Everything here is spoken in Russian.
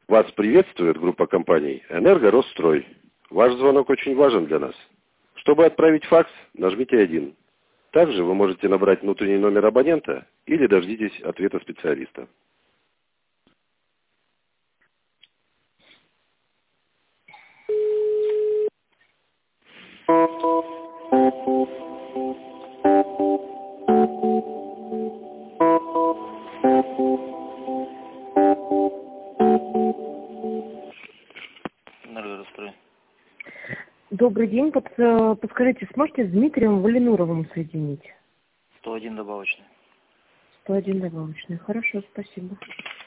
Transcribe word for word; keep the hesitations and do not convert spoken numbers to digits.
Вас приветствует группа компаний «Энергорострой». Ваш звонок очень важен для нас. Чтобы отправить факс, нажмите один. Также вы можете набрать внутренний номер абонента или дождитесь ответа специалиста. Энергорострой. Добрый день. Под, э, подскажите, сможете с Дмитрием Валинуровым соединить? сто один добавочный. сто один добавочный. Хорошо, спасибо.